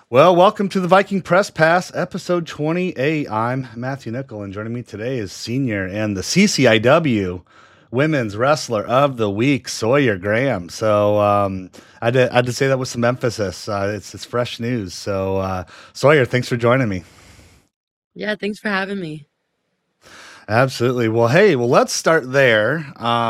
Well, welcome to the Viking Press Pass, episode 28. I'm Matthew Nickel, and joining me today is senior and the CCIW Women's Wrestler of the Week, Sawyer Graham. I had to say that with some emphasis. It's fresh news. Sawyer, thanks for joining me. Yeah, thanks for having me. Absolutely. Well, let's start there.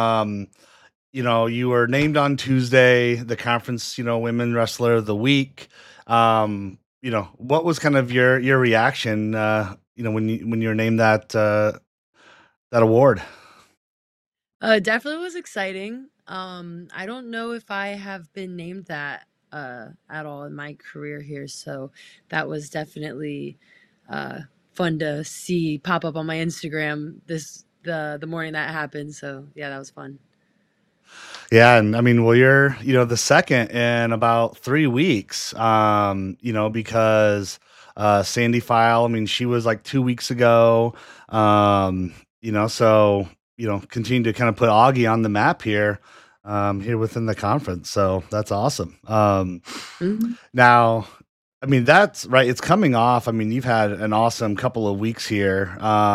You were named on Tuesday, the conference, Women Wrestler of the Week. What was kind of your reaction, when you were named that award? Definitely was exciting. I don't know if I have been named that at all in my career here, so that was definitely uh fun to see pop up on my Instagram the morning that happened. So yeah, that was fun. Yeah, and I mean, well, you're, the second in about 3 weeks, because Sandy File, I mean, she was like 2 weeks ago. Um, continue to kind of put Augie on the map here within the conference. So that's awesome. Mhm. Now, I mean, that's right. It's coming off. I mean, you've had an awesome couple of weeks here.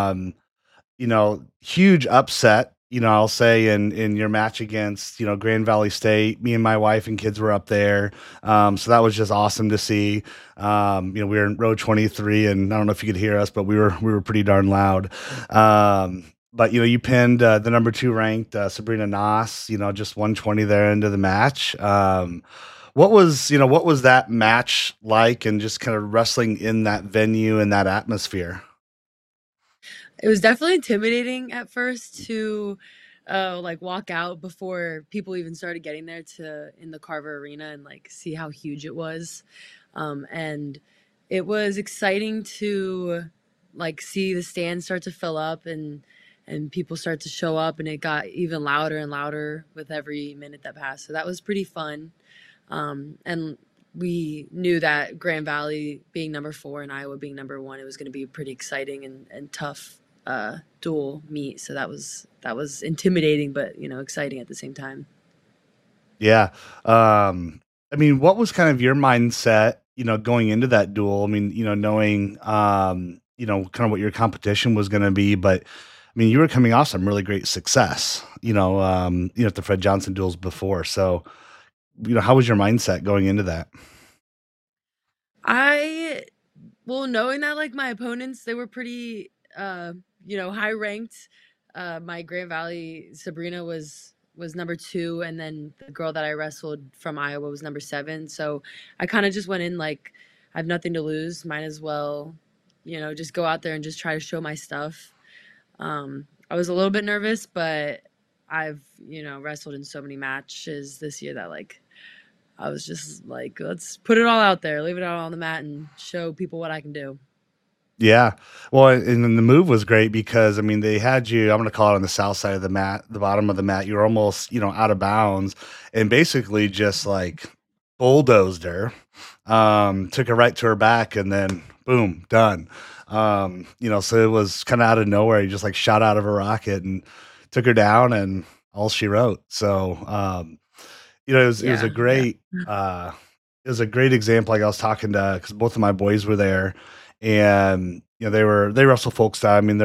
Huge upset, I'll say in your match against, Grand Valley State. Me and my wife and kids were up there. So that was just awesome to see. We were in row 23, and I don't know if you could hear us, but we were pretty darn loud. But you pinned the number 2 ranked Sabrina Noss, just 120 there into the match. What was that match like, and just kind of wrestling in that venue and that atmosphere? It was definitely intimidating at first to like walk out before people even started getting there to in the Carver Arena and like see how huge it was. And it was exciting to like see the stands start to fill up and people start to show up, and it got even louder and louder with every minute that passed. So that was pretty fun. And we knew that Grand Valley being number 4 and Iowa being number 1, it was going to be pretty exciting and tough dual meet. So that was intimidating, but exciting at the same time. Yeah. I mean, what was kind of your mindset, going into that duel? I mean, knowing, kind of what your competition was going to be, but I mean, you were coming off some really great success, at the Fred Johnson duels before. So, how was your mindset going into that? I Well, knowing that like my opponents, they were pretty high ranked. My Grand Valley Sabrina was number 2, and then the girl that I wrestled from Iowa was number 7. So I kind of just went in like I have nothing to lose, might as well, just go out there and just try to show my stuff. I was a little bit nervous, but I've, wrestled in so many matches this year that like I was just like, let's put it all out there, leave it all on the mat and show people what I can do. Yeah. Well, and then the move was great because I mean they had you, I'm gonna call it on the south side of the mat, the bottom of the mat. You were almost, out of bounds and basically just like bulldozed her. Took her right to her back and then boom, done. So it was kind of out of nowhere. You just like shot out of a rocket and took her down and all she wrote. It was a Yeah, yeah. great it was a great example. Like I was talking to, because both of my boys were there, and they wrestle folk style. I mean,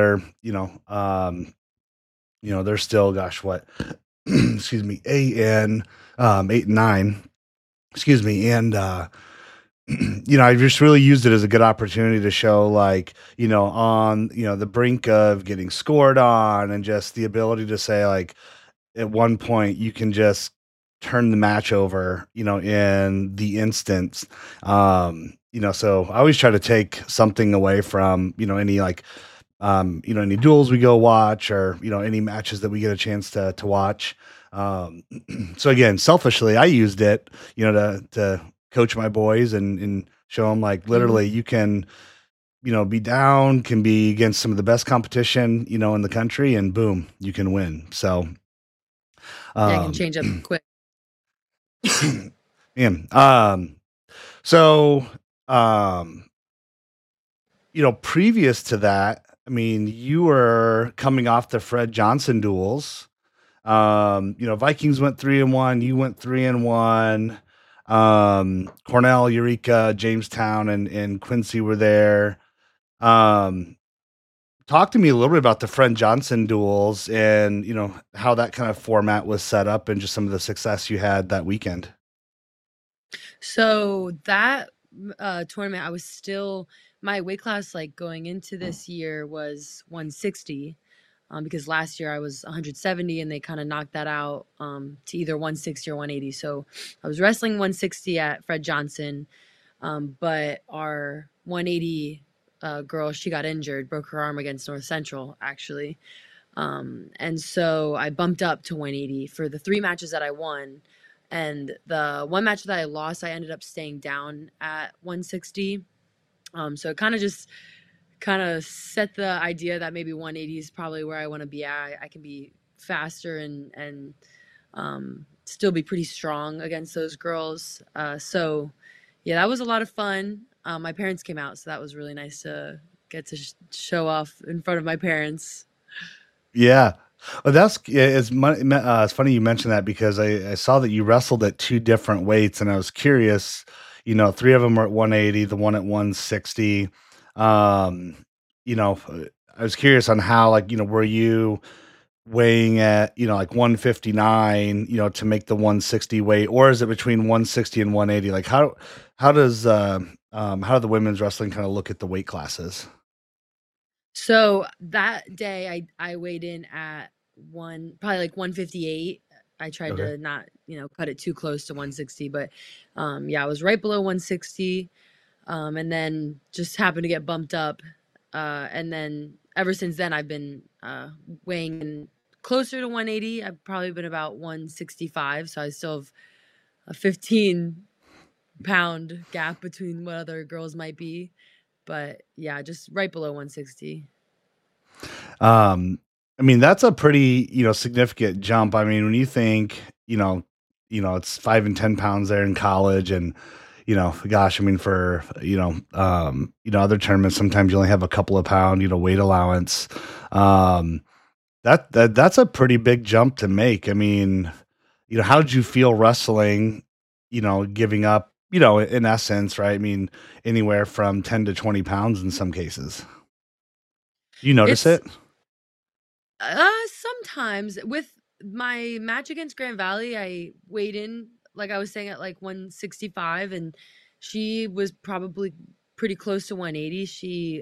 they're still, gosh, what, excuse me, 8 and 9, excuse me, and I just really used it as a good opportunity to show, like, on the brink of getting scored on, and just the ability to say, like, at one point you can just turn the match over, in the instance. So I always try to take something away from, any like, any duels we go watch, or, any matches that we get a chance to watch. Um, so again, selfishly, I used it, to coach my boys and show them, like, Hmm. literally you can, be down, can be against some of the best competition, in the country, and boom, you can win. Yeah, I can Um, change up quick. Man, so, um, previous to that, I mean, you were coming off the Fred Johnson duels. Vikings went 3-1, you went 3-1. Cornell, Eureka, Jamestown, and Quincy were there. Um, Talk to me a little bit about the Fred Johnson duels and, how that kind of format was set up and just some of the success you had that weekend. So that tournament, I was still my weight class like going into this year was 160, because last year I was 170 and they kind of knocked that out to either 160 or 180. So I was wrestling 160 at Fred Johnson, but our 180 girl, she got injured, broke her arm against North Central actually. And so I bumped up to 180 for the three matches that I won. And the one match that I lost, I ended up staying down at 160. So it kind of set the idea that maybe 180 is probably where I want to be at. I can be faster and still be pretty strong against those girls. So yeah, that was a lot of fun. My parents came out, so that was really nice to get to show off in front of my parents. Yeah. Well, it's funny you mentioned that because I saw that you wrestled at two different weights, and I was curious. Three of them were at 180, the one at 160. Um, I was curious on how, like, were you weighing at, like 159, to make the 160 weight, or is it between 160 and 180? Like how does how do the women's wrestling kind of look at the weight classes? So that day I weighed in at probably like 158. I tried Okay. to not, cut it too close to 160, but yeah, I was right below 160. And then just happened to get bumped up. And then ever since then I've been weighing in closer to 180. I've probably been about 165, so I still have a 15-pound gap between what other girls might be. But yeah, just right below 160. Um, I mean, that's a pretty, significant jump. I mean, when you think, it's 5 and 10 pounds there in college, and gosh, I mean, for other tournaments, sometimes you only have a couple of pound, weight allowance. Um, that's a pretty big jump to make. I mean, how did you feel wrestling? Giving up, in essence, right? I mean, anywhere from 10 to 20 pounds in some cases. You notice It's it? sometimes with my match against Grand Valley, I weighed in like I was saying at like 165, and she was probably pretty close to 180. She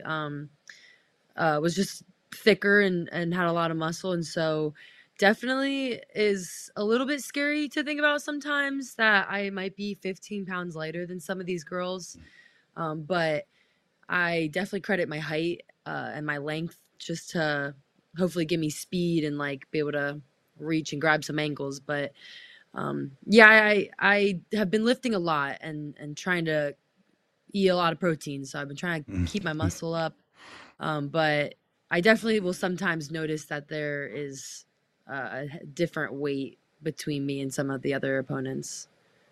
was just thicker and had a lot of muscle, and so definitely is a little bit scary to think about sometimes that I might be 15 pounds lighter than some of these girls. But I definitely credit my height and my length just to hopefully give me speed and like be able to reach and grab some ankles. But yeah, I have been lifting a lot and trying to eat a lot of protein. So I've been trying to keep my muscle up. But I definitely will sometimes notice that there is a different weight between me and some of the other opponents.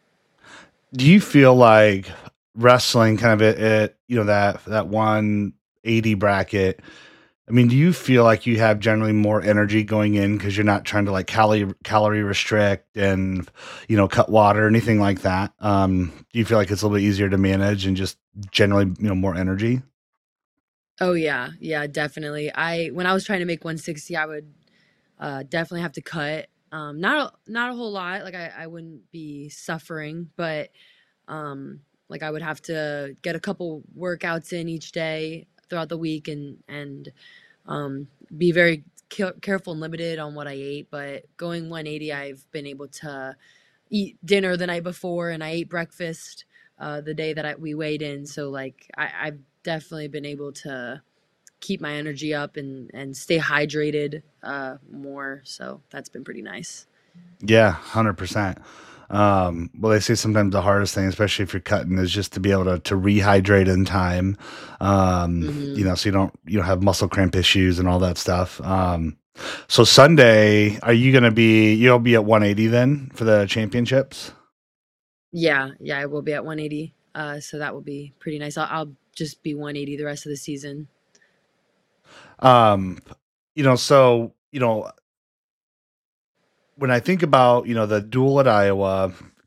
Do you feel like wrestling kind of at that 180 bracket? I mean, do you feel like you have generally more energy going in because you're not trying to like calorie restrict and cut water or anything like that? Do you feel like it's a little bit easier to manage and just generally more energy? Oh yeah, yeah, definitely. I when I was trying to make 160, I would definitely have to cut. Not a whole lot. Like I wouldn't be suffering, but like I would have to get a couple workouts in each day throughout the week and um, be very careful and limited on what I ate. But going 180, I've been able to eat dinner the night before, and I ate breakfast the day that we weighed in. So like I've definitely been able to keep my energy up and stay hydrated more. So that's been pretty nice. Yeah, 100%. Well, they say sometimes the hardest thing, especially if you're cutting, is just to be able to rehydrate in time. Hmm. So you don't have muscle cramp issues and all that stuff. So Sunday, are you gonna you'll be at 180 then for the championships? Yeah, yeah, I will be at 180. So that will be pretty nice. I'll just be 180 the rest of the season. Um, so when I think about the duel at Iowa,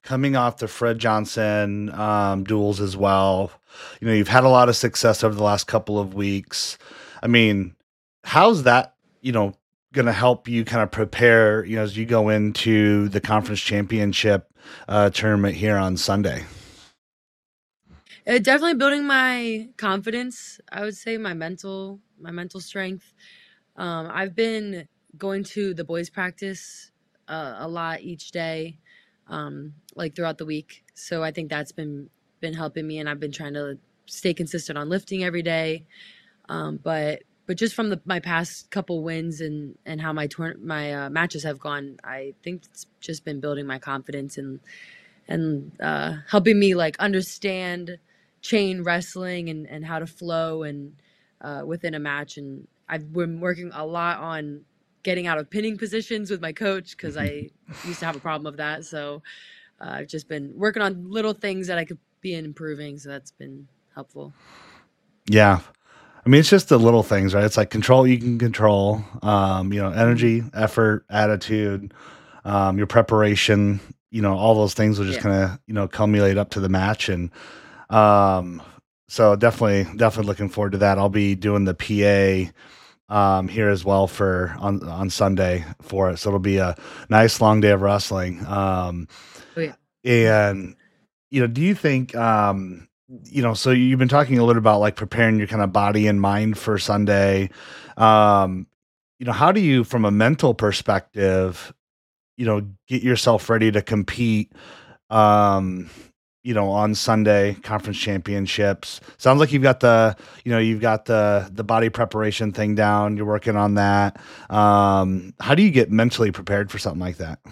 coming off the Fred Johnson duels as well. You've had a lot of success over the last couple of weeks. I mean, how's that, going to help you kind of prepare, as you go into the conference championship tournament here on Sunday? Definitely building my confidence. I would say my mental strength. I've been going to the boys' practice a lot each day, like throughout the week. So I think that's been helping me, and I've been trying to stay consistent on lifting every day. But just from my past couple wins and how my matches have gone, I think it's just been building my confidence and helping me like understand chain wrestling and how to flow and within a match. And I've been working a lot on getting out of pinning positions with my coach because I used to have a problem with that. So I've just been working on little things that I could be improving. So that's been helpful. Yeah. I mean, it's just the little things, right? It's like control you can control, Hmm. energy, effort, attitude, your preparation, all those things will just Yeah. kind of, culminate up to the match. And um, so definitely looking forward to that. I'll be doing the PA here as well for on Sunday for it. So it'll be a nice long day of wrestling. Oh yeah. And do you think, so you've been talking a little about like preparing your kind of body and mind for Sunday. Um, how do you, from a mental perspective, get yourself ready to compete, um, on Sunday conference championships? Sounds like you've got the body preparation thing down. You're working on that. How do you get mentally prepared for something like that?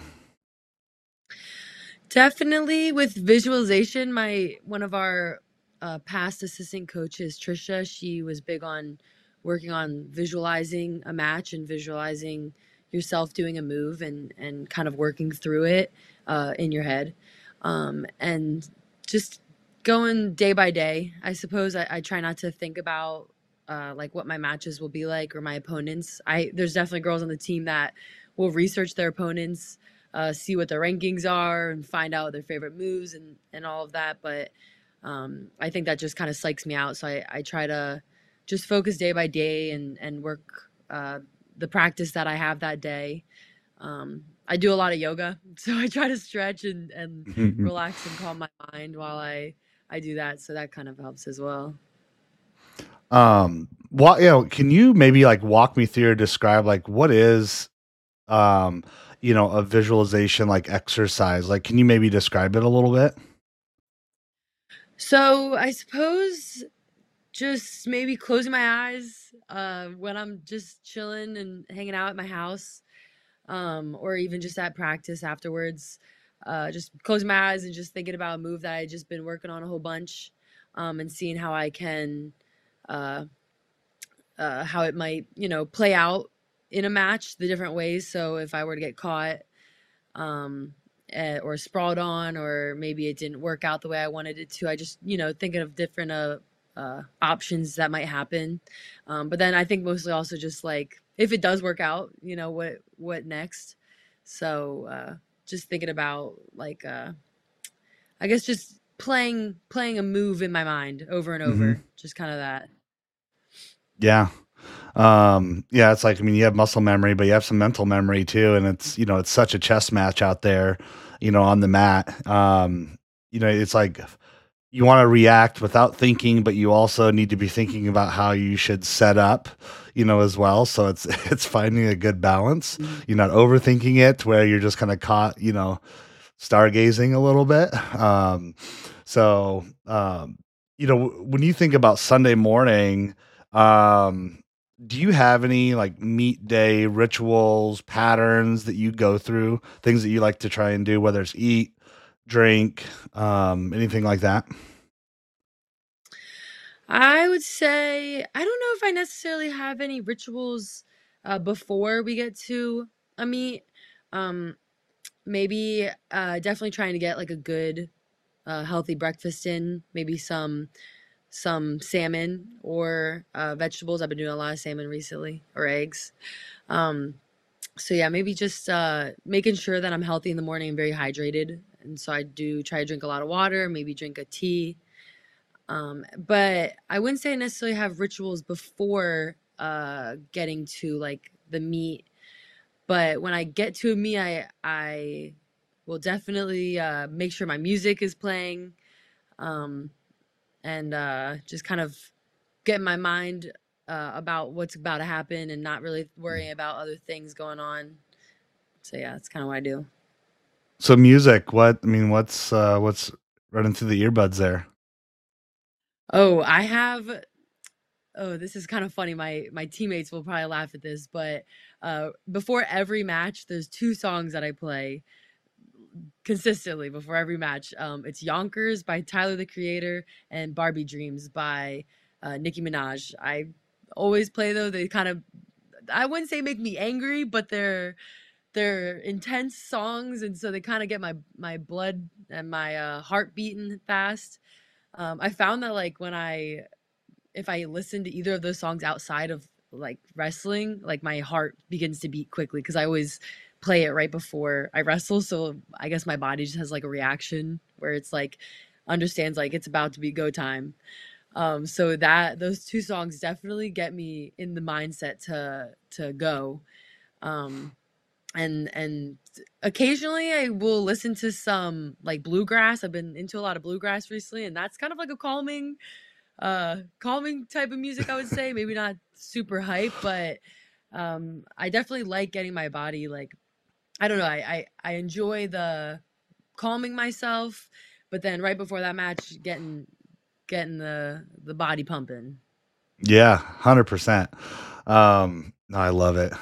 Definitely with visualization. My one of our past assistant coaches, Trisha, she was big on working on visualizing a match and visualizing yourself doing a move and kind of working through it in your head, and just going day by day. I suppose I try not to think about like what my matches will be like or my opponents. I There's definitely girls on the team that will research their opponents, see what their rankings are, and find out their favorite moves and all of that. But I think that just kind of psychs me out. So I try to just focus day by day and work the practice that I have that day. I do a lot of yoga, so I try to stretch and relax and calm my mind while I do that. So that kind of helps as well. What, can you maybe like walk me through or describe like what is, um, a visualization like exercise? Like, can you maybe describe it a little bit? So I suppose just maybe closing my eyes when I'm just chilling and hanging out at my house, or even just at practice afterwards. Just closing my eyes and just thinking about a move that I just been working on a whole bunch, and seeing how I can, uh, how it might, play out in a match, the different ways. So if I were to get caught, um, or sprawled on, or maybe it didn't work out the way I wanted it to. I just, thinking of different options that might happen. But then I think mostly also just like if it does work out, what next. So just thinking about like I guess just playing a move in my mind over and Hmm. over, just kind of that. Yeah. Yeah, it's like, I mean, you have muscle memory, but you have some mental memory too. And it's such a chess match out there, on the mat. It's like you want to react without thinking, but you also need to be thinking about how you should set up, as well. So it's, it's finding a good balance. Mhm. You're not overthinking it where you're just kind of caught, stargazing a little bit. So, when you think about Sunday morning, um, do you have any like meet day rituals, patterns that you go through, things that you like to try and do, whether it's eat, drink, anything like that? I would say I don't know if I necessarily have any rituals before we get to a meet. Um, Maybe definitely trying to get like a good healthy breakfast in, maybe some salmon or vegetables. I've been doing a lot of salmon recently, or eggs. Um, so yeah, maybe just making sure that I'm healthy in the morning and very hydrated, and so I do try to drink a lot of water, maybe drink a tea. But I wouldn't say I necessarily have rituals before getting to like the meet. But when I get to a meet, I will definitely make sure my music is playing, um, and just kind of get my mind about what's about to happen and not really worrying about other things going on. So yeah, that's kind of what I do. So music, what's running through the earbuds there? Oh, I have. Oh, this is kind of funny. My teammates will probably laugh at this, but before every match, there's two songs that I play consistently before every match. It's Yonkers by Tyler the Creator and Barbie Dreams by Nicki Minaj. I always play those. They kind of, I wouldn't say make me angry, but they're intense songs, and so they kind of get my blood and my heart beating fast. I found that like when I if I listen to either of those songs outside of like wrestling, like my heart begins to beat quickly because I always play it right before I wrestle. So I guess my body just has like a reaction where it's like understands like it's about to be go time. So that those two songs definitely get me in the mindset to go. Um, and occasionally I will listen to some like bluegrass. I've been into a lot of bluegrass recently, and that's kind of like a calming type of music, I would say. Maybe not super hype, but I definitely like getting my body like I don't know, I enjoy the calming myself, but then right before that match getting the body pumping. Yeah, 100%. No, I love it.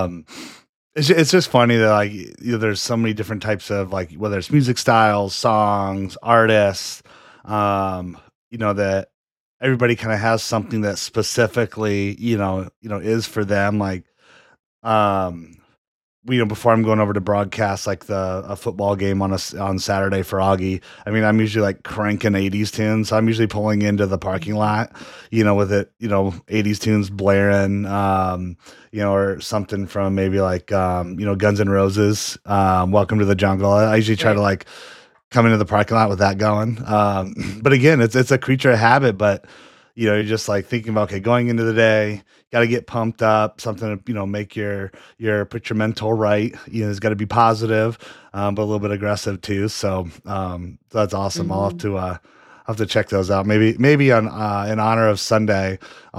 It's just funny that like there's so many different types of like whether it's music styles, songs, artists, that everybody kind of has something that specifically is for them. Like um, before I'm going over to broadcast like a football game on Saturday for Augie. I mean, I'm usually like cranking 80s tunes. So I'm usually pulling into the parking lot, with it, 80s tunes blaring, or something from maybe like Guns N' Roses, Welcome to the Jungle. I usually try to Right. like come into the parking lot with that going. But again, it's a creature of habit, but you're just like thinking about, okay, going into the day, got to get pumped up, something to, make put your mental right. It's got to be positive, but a little bit aggressive too. So that's awesome. Mhm. I'll have to check those out. Maybe on, in honor of Sunday,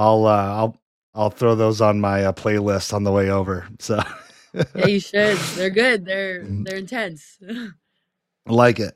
I'll throw those on my playlist on the way over. So Yeah, you should. They're good. They're intense. like it.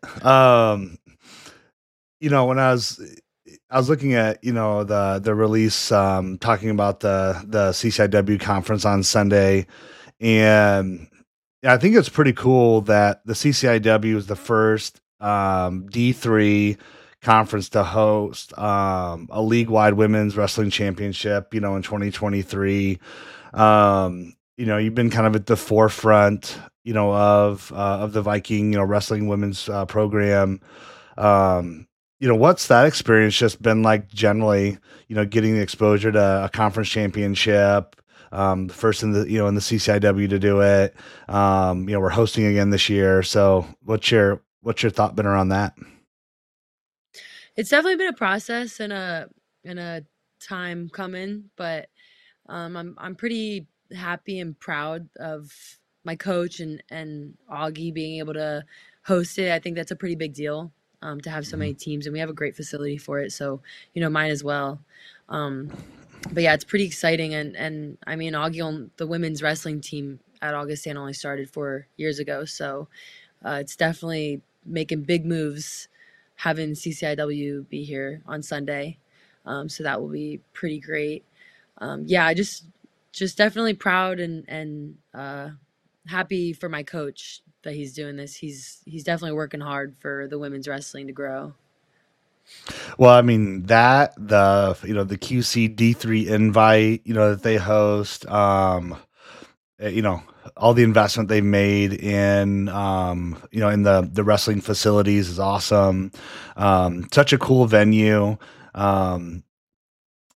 When I was looking at the release, talking about the CCIW conference on Sunday, and I think it's pretty cool that the CCIW is the first D3 conference to host a league wide women's wrestling championship. In 2023, you've been kind of at the forefront, of the Viking wrestling women's program. What's that experience just been like generally, getting the exposure to a conference championship, first in the CCIW to do it. We're hosting again this year. So what's your thought been around that? It's definitely been a process and a time coming, but I'm pretty happy and proud of my coach and Augie being able to host it. I think that's a pretty big deal to have so Mhm. many teams, and we have a great facility for it. So mine as well. Um, but yeah, it's pretty exciting, and I mean Augie on the women's wrestling team at Augustin only started 4 years ago, so it's definitely making big moves having CCIW be here on Sunday. So that will be pretty great. Yeah, I just definitely proud and happy for my coach that he's doing this. He's definitely working hard for the women's wrestling to grow. Well, I mean that the QC D3 invite, that they host, uh, you know, all the investment they've made in, in the wrestling facilities is awesome. Such a cool venue. Um,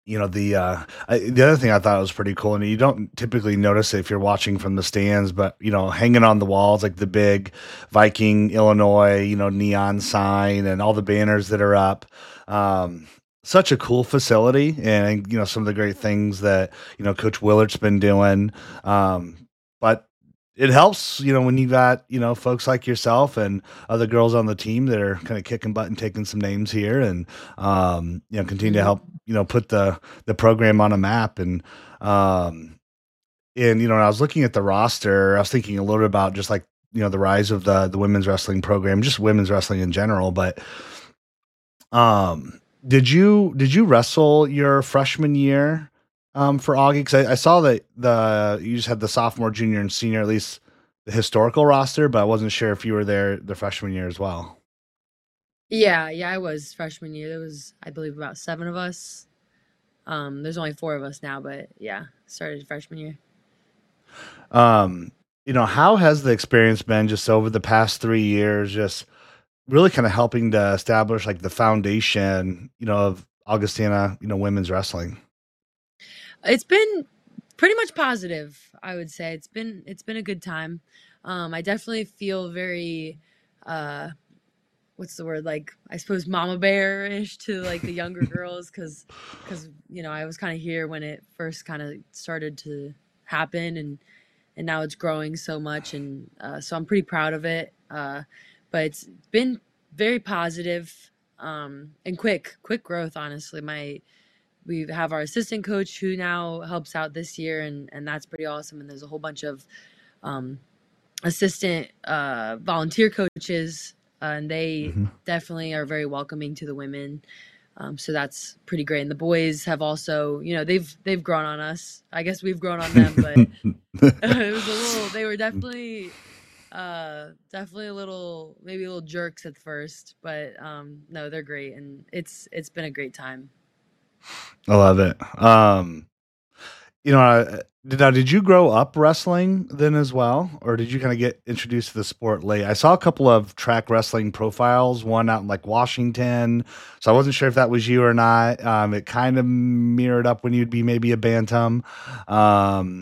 The other thing I thought was pretty cool, and you don't typically notice it if you're watching from the stands, but hanging on the walls like the big Viking Illinois, neon sign and all the banners that are up. Um, Such a cool facility, and some of the great things that Coach Willard's been doing. But it helps, when you got folks like yourself and other girls on the team that are kind of kicking butt and taking some names here, and continue to Mhm. help put the program on a map. And when I was looking at the roster, I was thinking a little bit about just like the rise of the women's wrestling program, just women's wrestling in general. But did you wrestle your freshman year for Augie? Because I saw that you just had the sophomore, junior, and senior, at least the historical roster, but I wasn't sure if you were there the freshman year as well. Yeah, yeah, I was freshman year. There was, I believe, about 7 of us. There's only 4 of us now, but yeah, started freshman year. Um, how has the experience been just over the past 3 years, just really kind of helping to establish like the foundation, of Augustina, women's wrestling? It's been pretty much positive, I would say. It's been a good time. I definitely feel very uh what's the word, like, I suppose mama bear-ish to like the younger girls, because I was kind of here when it first kind of started to happen, and now it's growing so much, and so I'm pretty proud of it. But it's been very positive, and quick growth. Honestly, my we have our assistant coach who now helps out this year, and that's pretty awesome. And there's a whole bunch of um, assistant volunteer coaches, and they Mhm. definitely are very welcoming to the women. So that's pretty great. And the boys have also, they've grown on us. I guess we've grown on them, but it was a little. They were definitely a little, maybe a little jerks at first, but no, they're great, and it's been a great time. I love it. Did you grow up wrestling then as well, or did you kind of get introduced to the sport late? I saw a couple of track wrestling profiles, one out in like Washington, so I wasn't sure if that was you or not. It kind of mirrored up when you'd be maybe a bantam. Um,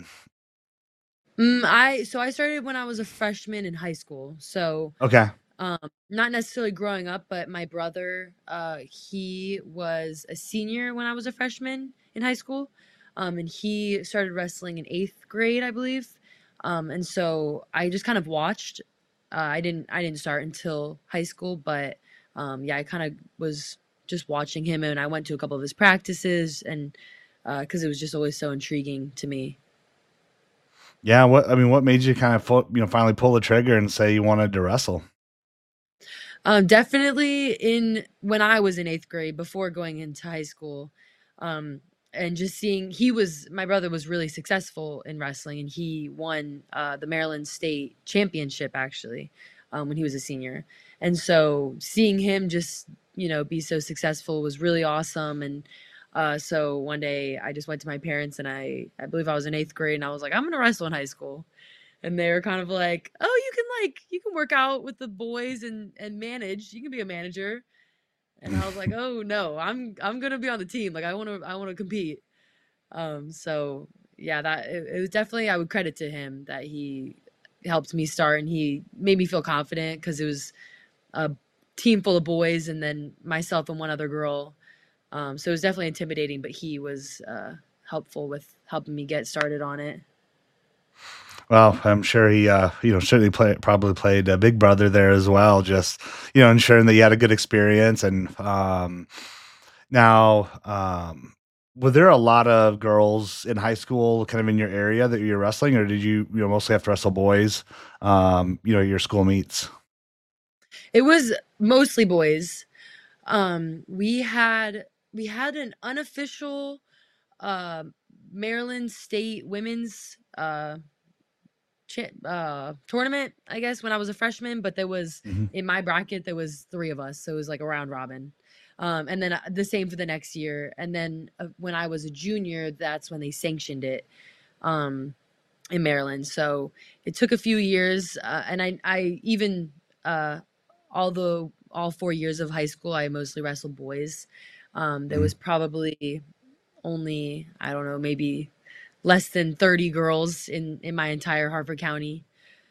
I started when I was a freshman in high school. So okay. not necessarily growing up, but my brother, he was a senior when I was a freshman in high school. And he started wrestling in 8th grade, I believe. And so I just kind of watched. I didn't start until high school, but yeah, I kind of was just watching him, and I went to a couple of his practices, and because it was just always so intriguing to me. Yeah. What made you kind of finally pull the trigger and say you wanted to wrestle? Definitely in when I was in 8th grade, before going into high school, um, and just seeing my brother was really successful in wrestling, and he won the Maryland State Championship actually when he was a senior, and so seeing him just be so successful was really awesome. And so one day I just went to my parents, and I believe I was in 8th grade, and I was like, I'm gonna wrestle in high school. And they were kind of like, "Oh, you can work out with the boys and manage. You can be a manager." And I was like, "Oh no, I'm gonna be on the team. Like I wanna compete." So yeah, it was definitely, I would credit to him that he helped me start, and he made me feel confident because it was a team full of boys and then myself and one other girl. So it was definitely intimidating, but he was helpful with helping me get started on it. Well, I'm sure he, certainly probably played a big brother there as well, just, ensuring that you had a good experience. And now, were there a lot of girls in high school kind of in your area that you were wrestling, or did you mostly have to wrestle boys, your school meets? It was mostly boys. We had an unofficial uh, Maryland State women's tournament, I guess, when I was a freshman. But there was, Mhm. in my bracket, there was 3 of us, so it was like a round robin. And then the same for the next year. And then when I was a junior, that's when they sanctioned it um, in Maryland. So it took a few years, and I even although all 4 years of high school, I mostly wrestled boys. There Mhm. was probably only, I don't know, maybe less than 30 girls in my entire Harford County.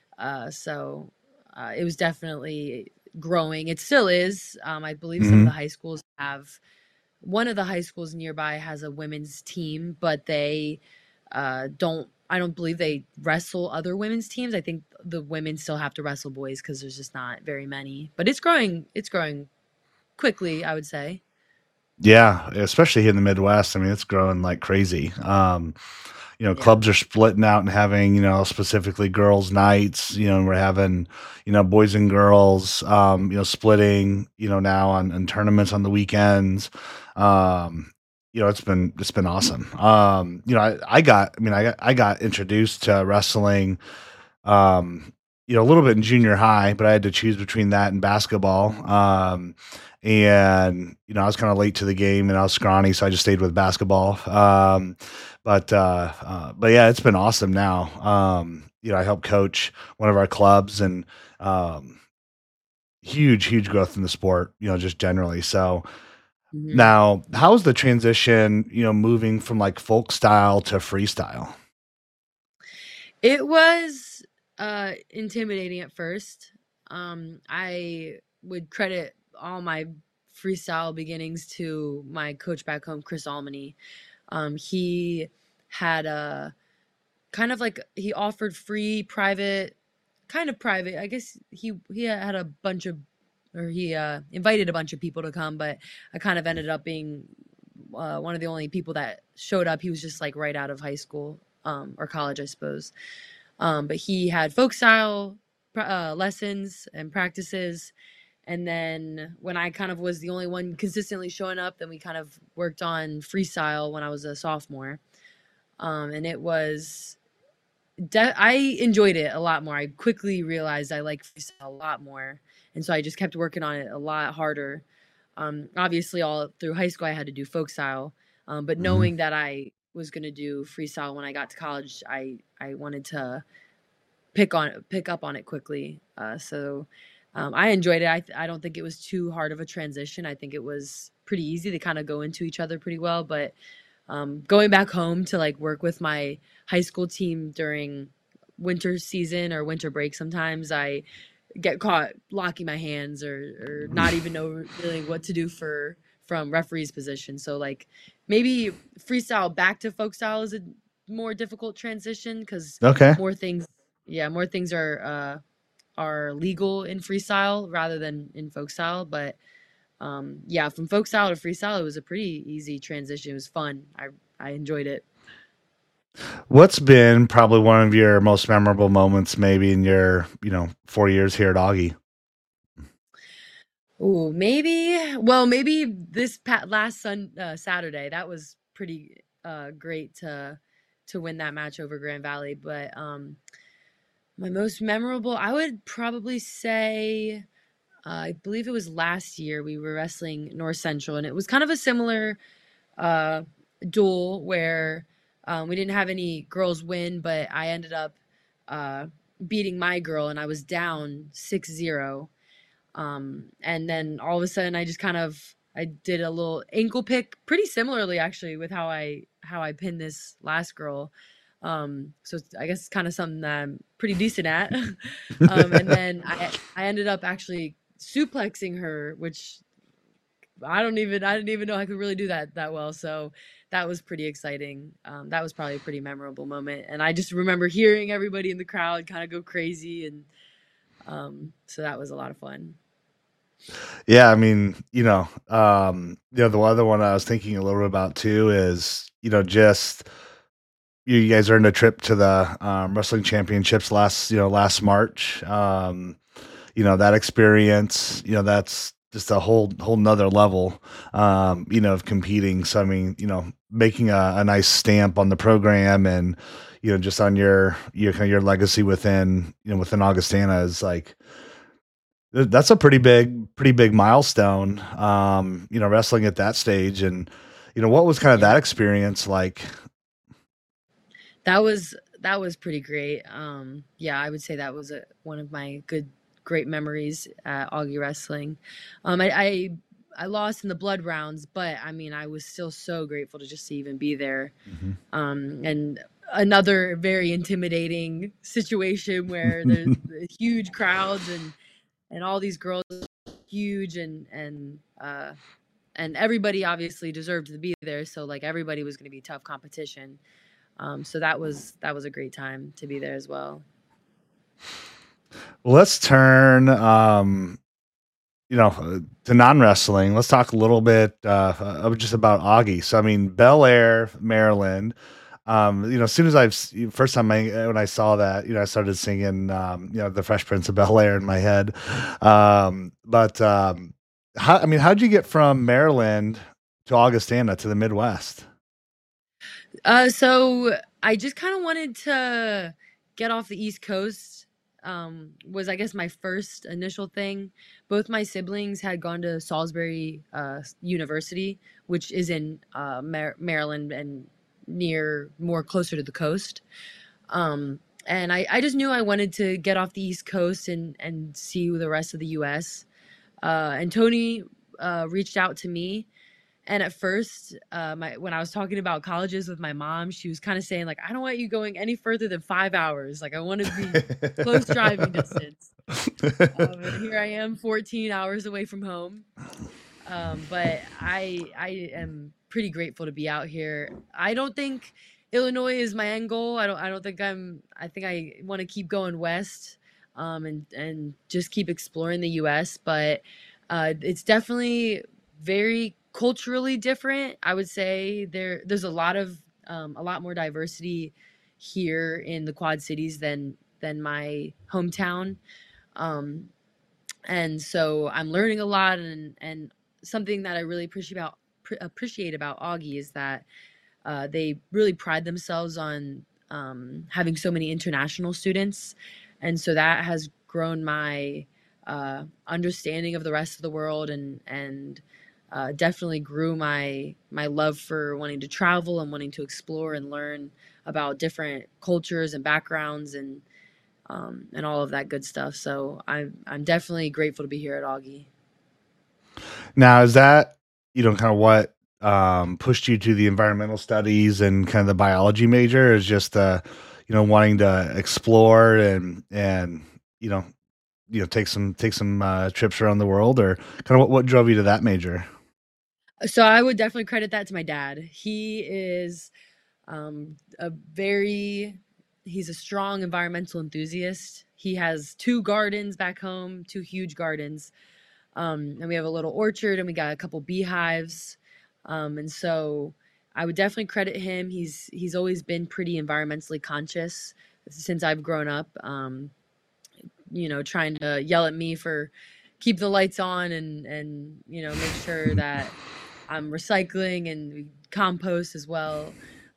So it was definitely growing. It still is. I believe some of Hmm. the high schools have, one of the high schools nearby has a women's team, but they don't. I don't believe they wrestle other women's teams. I think the women still have to wrestle boys because there's just not very many. But it's growing. It's growing quickly, I would say. Yeah, especially here in the Midwest. I mean, it's growing like crazy. Yeah. Clubs are splitting out and having, specifically girls' nights. And we're having, boys and girls, splitting, now on tournaments on the weekends. It's been awesome. I got introduced to wrestling, um, a little bit in junior high, but I had to choose between that and basketball. And I was kind of late to the game, and I was scrawny, so I just stayed with basketball. But yeah, it's been awesome. Now, I help coach one of our clubs, and um, huge growth in the sport. Just generally. So Hmm. now, how's the transition? Moving from like folk style to freestyle. It was intimidating at first. I would credit all my freestyle beginnings to my coach back home, Chris Almany. He had a kind of like, he offered free private, kind of private. I guess he had a bunch of, or he invited a bunch of people to come, but I kind of ended up being one of the only people that showed up. He was just like right out of high school, or college, I suppose. But he had folk style lessons and practices. And then when I kind of was the only one consistently showing up, then we kind of worked on freestyle when I was a sophomore. And it was, I enjoyed it a lot more. I quickly realized I like freestyle a lot more. And so I just kept working on it a lot harder. Obviously, all through high school, I had to do folk style. But Hmm. knowing that I was going to do freestyle when I got to college, I wanted to pick up on it quickly. So I enjoyed it. I don't think it was too hard of a transition. I think it was pretty easy. They kind of go into each other pretty well. But going back home to like work with my high school team during winter season or winter break, sometimes I get caught locking my hands, or not even know really what to do for from referee's position. So like maybe freestyle back to folk style is a more difficult transition because Okay. more things, yeah, more things are legal in freestyle rather than in folk style. But yeah, from folk style to freestyle, it was a pretty easy transition. It was fun. I enjoyed it. What's been probably one of your most memorable moments, maybe in your, 4 years here at Augie? Oh, maybe. Well, maybe this last Saturday, that was pretty great to win that match over Grand Valley. But my most memorable, I would probably say, I believe it was last year. We were wrestling North Central, and it was kind of a similar uh, duel where we didn't have any girls win, but I ended up uh, beating my girl, and I was down 6-0. And then all of a sudden, I just kind of, I did a little ankle pick, pretty similarly actually with how I pinned this last girl. So I guess it's kind of something that I'm pretty decent at. And then I ended up actually suplexing her, which I didn't even know I could really do that well. So that was pretty exciting. That was probably a pretty memorable moment, and I just remember hearing everybody in the crowd kind of go crazy, and so that was a lot of fun. Yeah, I mean, the other one I was thinking a little bit about too is, just you guys earned a trip to the wrestling championships last March. That experience, that's just a whole nother level, of competing. So I mean, making a nice stamp on the program, and just on your kind of your legacy within Augustana is like that's a pretty big milestone. Wrestling at that stage, and what was kind of Yeah, that experience like? that was pretty great. Yeah, I would say that was one of my great memories at Augie Wrestling. I lost in the blood rounds, but I mean, I was still so grateful to just even be there. And another very intimidating situation where there's huge crowds and all these girls huge and everybody obviously deserved to be there, so like everybody was going to be tough competition. So that was a great time to be there as well. Well, let's turn to non-wrestling. Let's talk a little bit just about Augie. So, I mean, Bel Air, Maryland. As soon as first time when I saw that, I started singing, the Fresh Prince of Bel Air in my head. But how'd you get from Maryland to Augustana to the Midwest? So I just kind of wanted to get off the East Coast. Was I guess my first initial thing. Both my siblings had gone to Salisbury University, which is in Maryland and more closer to the coast. And I just knew I wanted to get off the East Coast and see the rest of the U.S. And Tony reached out to me, and at first, when I was talking about colleges with my mom, she was kind of saying like, "I don't want you going any further than 5 hours. Like, I want to be close driving distance." And here I am, 14 hours away from home. But I am pretty grateful to be out here. I don't think Illinois is my end goal. I don't think I think I want to keep going west, and just keep exploring the U.S. But it's definitely very culturally different. I would say there's a lot more diversity here in the Quad Cities than my hometown. Um, and so I'm learning a lot, and something that I really appreciate about Augie is that they really pride themselves on having so many international students, and so that has grown my understanding of the rest of the world, and definitely grew my love for wanting to travel and wanting to explore and learn about different cultures and backgrounds and all of that good stuff. So I'm definitely grateful to be here at Augie. Now, is that, kind of what pushed you to the environmental studies and kind of the biology major, is just wanting to explore and you know take some trips around the world, or kind of what drove you to that major? So I would definitely credit that to my dad. He is a very he's a strong environmental enthusiast. He has two gardens back home, two huge gardens. And we have a little orchard, and we got a couple beehives. And so I would definitely credit him. He's always been pretty environmentally conscious since I've grown up. Trying to yell at me for keep the lights on and make sure that I'm recycling and we compost as well.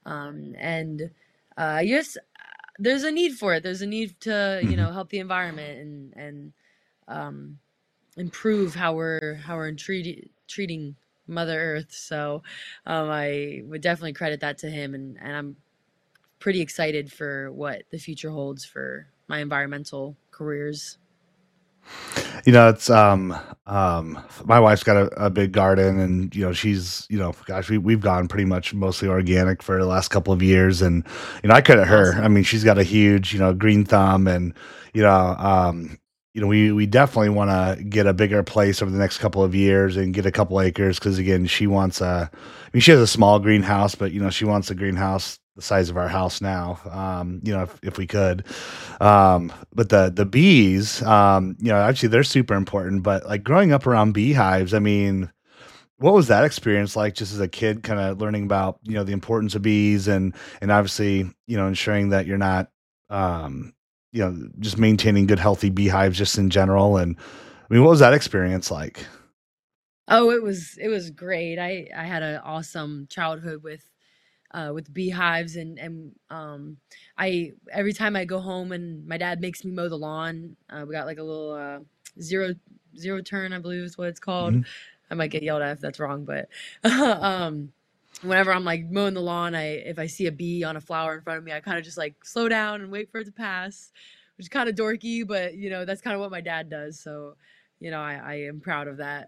And yes, there's a need for it. There's a need to Mhm. help the environment and um, improve how we're treating Mother Earth. So I would definitely credit that to him, and I'm pretty excited for what the future holds for my environmental careers. It's my wife's got a big garden, and she's, gosh, we've gone pretty much mostly organic for the last couple of years, and I credit her. I Awesome. mean, she's got a huge, green thumb, and you know, we definitely want to get a bigger place over the next couple of years and get a couple acres, because again, she wants I mean, she has a small greenhouse, but she wants a greenhouse the size of our house now. If we could. But the bees, actually they're super important. But like growing up around beehives, I mean, what was that experience like, just as a kid, kind of learning about the importance of bees, and obviously ensuring that you're not just maintaining good healthy beehives just in general. And I mean, what was that experience like? Oh, it was great. I had an awesome childhood with beehives and I every time I go home and my dad makes me mow the lawn. We got like a little zero zero turn, I believe is what it's called. Mhm. I might get yelled at if that's wrong, but um whenever I'm like mowing the lawn, I if I see a bee on a flower in front of me, I kind of just like slow down and wait for it to pass, which is kind of dorky, but that's kind of what my dad does. So I am proud of that.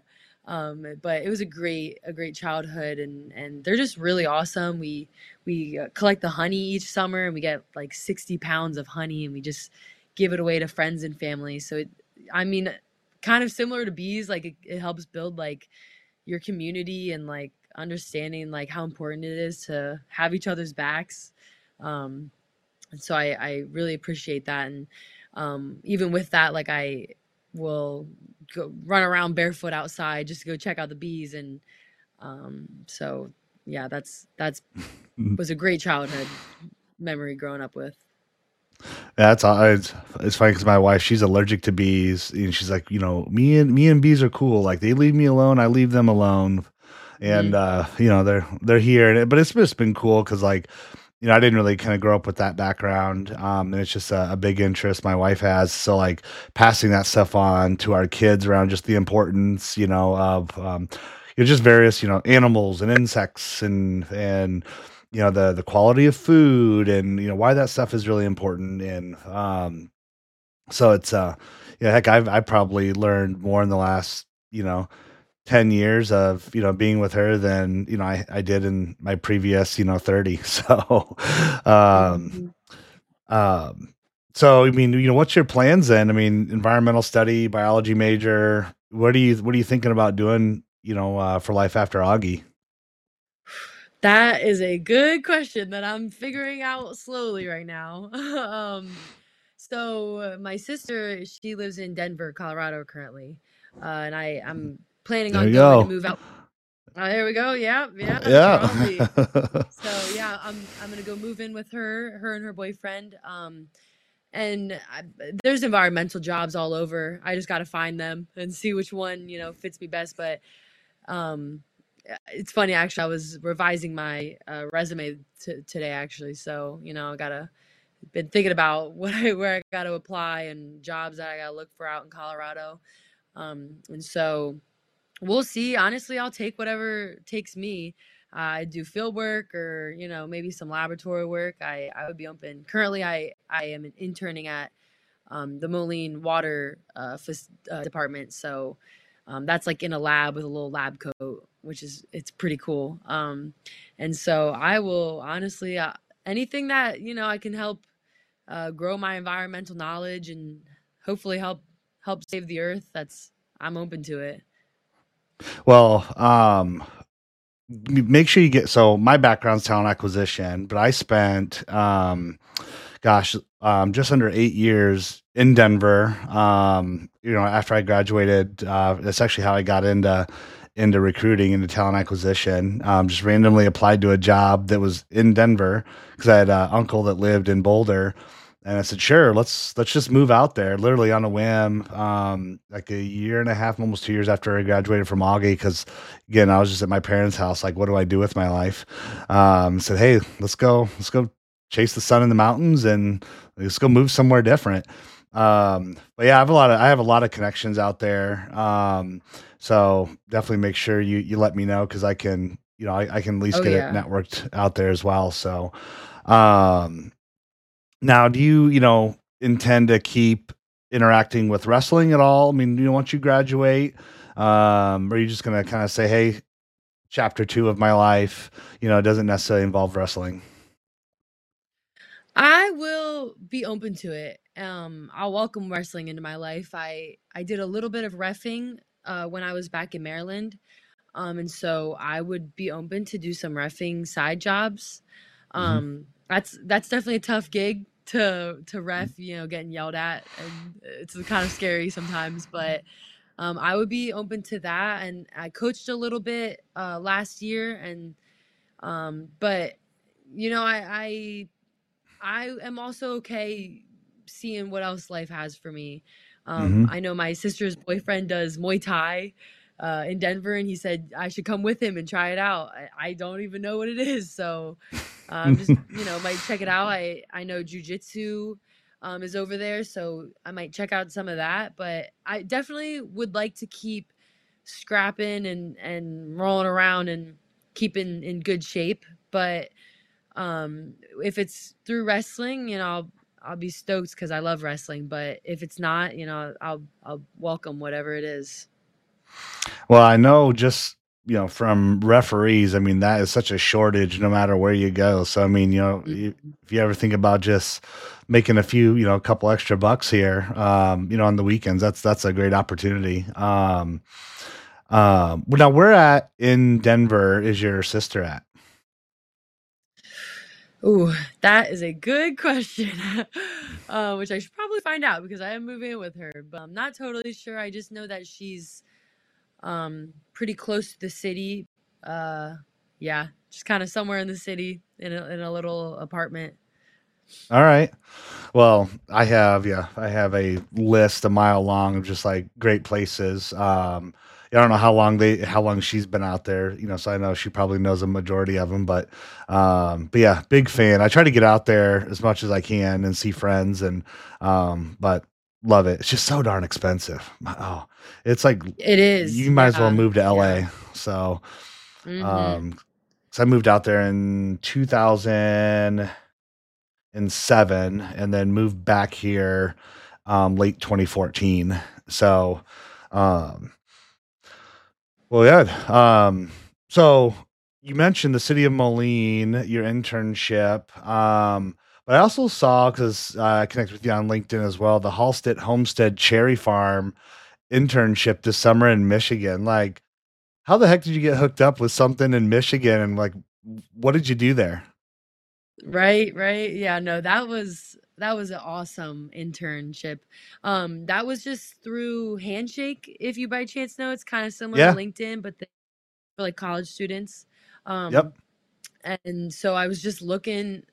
But it was a great childhood, and they're just really awesome. We collect the honey each summer, and we get like 60 pounds of honey, and we just give it away to friends and family. So I mean, kind of similar to bees, like it helps build like your community and like understanding like how important it is to have each other's backs. Um, and so I really appreciate that. And even with that, like I will go run around barefoot outside just to go check out the bees. And so yeah, that's was a great childhood memory growing up with. That's all. It's funny because my wife, she's allergic to bees, and she's like, me and bees are cool. Like they leave me alone, I leave them alone, and Hmm. they're here. But it's just been cool because like, I didn't really kind of grow up with that background, and it's just a big interest my wife has. So like passing that stuff on to our kids around just the importance, of just various, animals and insects and the quality of food and why that stuff is really important and so it's yeah, heck, I've probably learned more in the last 10 years of being with her than I did in my previous 30. So um Hmm. um so I mean, what's your plans then? I mean, environmental study, biology major, what are you thinking about doing for life after Augie? That is a good question that I'm figuring out slowly right now. My sister, she lives in Denver, Colorado currently, and I'm planning There on you going to go. move out. Oh, there we go. Yeah, yeah, Yeah. Charlie. So yeah, I'm gonna go move in with her and her boyfriend. And there's environmental jobs all over. I just got to find them and see which one fits me best. But um, it's funny actually. I was revising my resume today actually, so I gotta been thinking about where I got to apply and jobs that I got to look for out in Colorado. And so we'll see. Honestly, I'll take whatever takes me. I do field work or maybe some laboratory work. I would be open. Currently, I am interning at the Moline Water department. So that's like in a lab with a little lab coat, which is it's pretty cool. And so I will honestly anything that I can help grow my environmental knowledge and hopefully help save the earth. That's I'm open to it. Well, make sure you get so my background's talent acquisition, but I spent gosh, just under 8 years in Denver. After I graduated, that's actually how I got into recruiting, into talent acquisition. Just randomly applied to a job that was in Denver because I had an uncle that lived in Boulder, and I said, "Sure, let's just move out there." Literally on a whim, like a year and a half, almost 2 years after I graduated from Augie, because again, I was just at my parents' house, like, what do I do with my life? Said, "Hey, let's go chase the sun in the mountains and let's go move somewhere different." But yeah, I have a lot of connections out there. So definitely make sure you let me know because I can, I can at least Oh get it yeah. networked out there as well. So, um, now do you, intend to keep interacting with wrestling at all? I mean, once you graduate, or are you just gonna kind of say, hey, chapter two of my life, it doesn't necessarily involve wrestling? I will be open to it. I'll welcome wrestling into my life. I did a little bit of refing when I was back in Maryland. And so I would be open to do some refing side jobs. Hmm. That's definitely a tough gig to ref, getting yelled at, and it's kind of scary sometimes, but I would be open to that. And I coached a little bit last year, and but I am also okay seeing what else life has for me. Hmm. I know my sister's boyfriend does Muay Thai in Denver, and he said I should come with him and try it out. I don't even know what it is, so just might check it out. I know jujitsu is over there, so I might check out some of that. But I definitely would like to keep scrapping and rolling around and keeping in good shape. But if it's through wrestling, I'll be stoked because I love wrestling. But if it's not, I'll welcome whatever it is. Well, I know just, from referees, I mean, that is such a shortage no matter where you go. So, I mean, Mhm. if you ever think about just making a few, a couple extra bucks here, on the weekends, that's a great opportunity. Well, now where at in Denver is your sister at? Ooh, that is a good question, which I should probably find out because I am moving in with her, but I'm not totally sure. I just know that she's pretty close to the city. Uh, yeah, just kind of somewhere in the city in a little apartment. All right. Well, I have a list a mile long of just like great places. I don't know how long she's been out there, so I know she probably knows a majority of them, but yeah, big fan. I try to get out there as much as I can and see friends but love it. It's just so darn expensive. Oh, it's like It is, you might as well yeah, move to yeah. LA. So, Mm-hmm. um, so I moved out there in 2007 and then moved back here late 2014. So, um, well, yeah. So you mentioned the city of Moline, your internship. But I also saw because I connected with you on LinkedIn as well, the Halstead Homestead Cherry Farm internship this summer in Michigan. Like, how the heck did you get hooked up with something in Michigan? And like, what did you do there? Right, right. Yeah, no, that was an awesome internship. That was just through Handshake, if you by chance know. It's kind of similar to Yeah. LinkedIn, but for like college students. Yep. Um, and so I was just looking.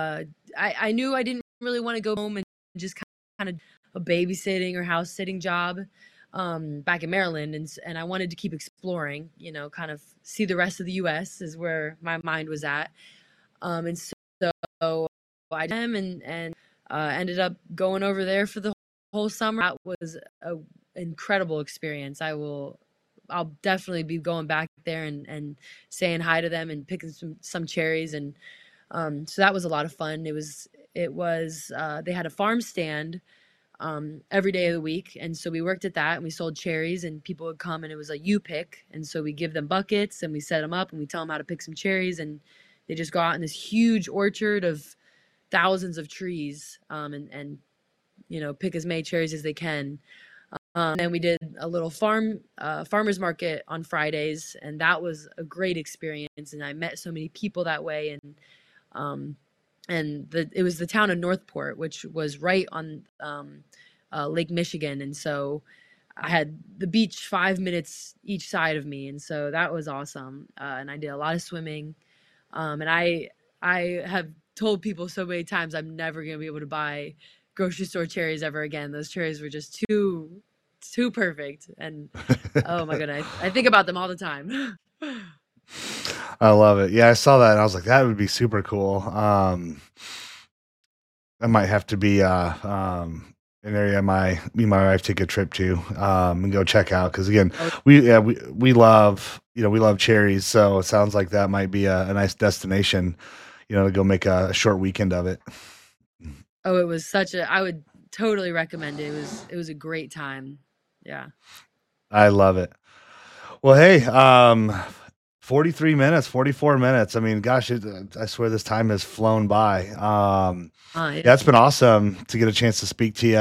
I knew I didn't really want to go home and just kind of a babysitting or house sitting job back in Maryland, and I wanted to keep exploring. Kind of see the rest of the U.S. is where my mind was at. And so I did them and ended up going over there for the whole summer. That was a incredible experience. I'll definitely be going back there and saying hi to them and picking some cherries and so that was a lot of fun. It was they had a farm stand every day of the week, and so we worked at that and we sold cherries and people would come and it was a you pick, and so we give them buckets and we set them up and we tell them how to pick some cherries, and they just go out in this huge orchard of thousands of trees and pick as many cherries as they can. And we did a little farmers market on Fridays, and that was a great experience. And I met so many people that way, um, it was the town of Northport, which was right on Lake Michigan, and so I had the beach 5 minutes each side of me, and so that was awesome. And I did a lot of swimming, and I have told people so many times I'm never gonna be able to buy grocery store cherries ever again. Those cherries were just too perfect, and oh my goodness, I think about them all the time. I love it. Yeah, I saw that and I was like, that would be super cool. That might have to be an area me and my wife take a trip to and go check out because again, Oh, we love we love cherries, so it sounds like that might be a nice destination, to go make a short weekend of it. oh, it was such a. I would totally recommend it. It was a great time. Yeah. I love it. Well, hey, 43 minutes, 44 minutes. I mean, gosh, I swear this time has flown by. Yeah. Yeah, it's been awesome to get a chance to speak to you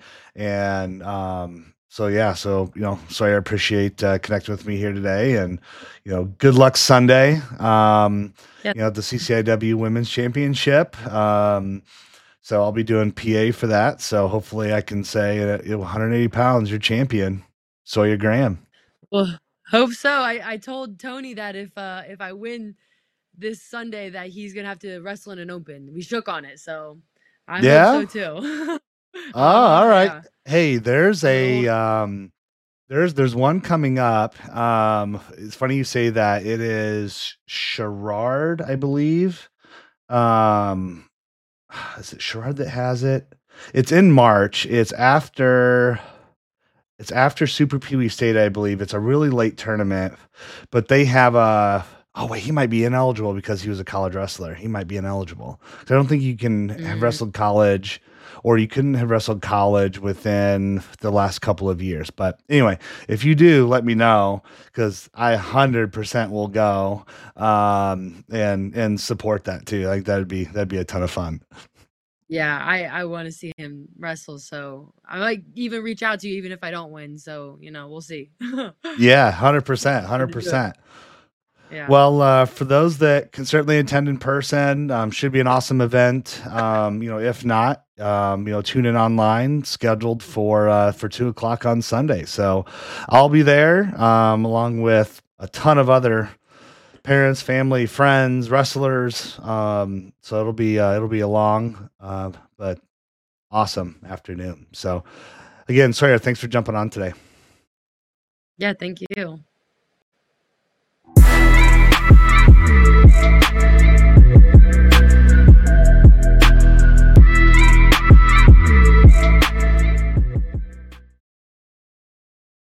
and so yeah, so I appreciate connecting with me here today and good luck Sunday. Yeah. The CCIW Women's Championship. So I'll be doing PA for that. So hopefully I can say 180 pounds, you're champion. Sawyer Graham. Well, hope so. I told Tony that if I win this Sunday that he's gonna have to wrestle in an open. We shook on it, so I hope Yeah. so too. Oh, all right. Yeah. Hey, there's I'm gonna a hold. there's one coming up. It's funny you say that. It is Sherrard, I believe. Um, is it Sherrard that has it? It's in March. It's after Super Pee Wee State, I believe. It's a really late tournament, but they have a. Oh wait, he might be ineligible because he was a college wrestler. He might be ineligible. 'Cause I don't think you can have Mm, wrestled college. or you couldn't have wrestled college within the last couple of years. But anyway, if you do, let me know, because I 100% will go, and support that too. Like that'd be a ton of fun. Yeah, I want to see him wrestle, so I might even reach out to you even if I don't win. So, we'll see. Yeah, 100%, Excited to do it. 100%. Yeah. Well, for those that can certainly attend in person, should be an awesome event. If not, tune in online, scheduled for 2 o'clock on Sunday. So I'll be there, along with a ton of other parents, family, friends, wrestlers. So it'll be a long, but awesome afternoon. So again, Sawyer, thanks for jumping on today. Yeah, thank you.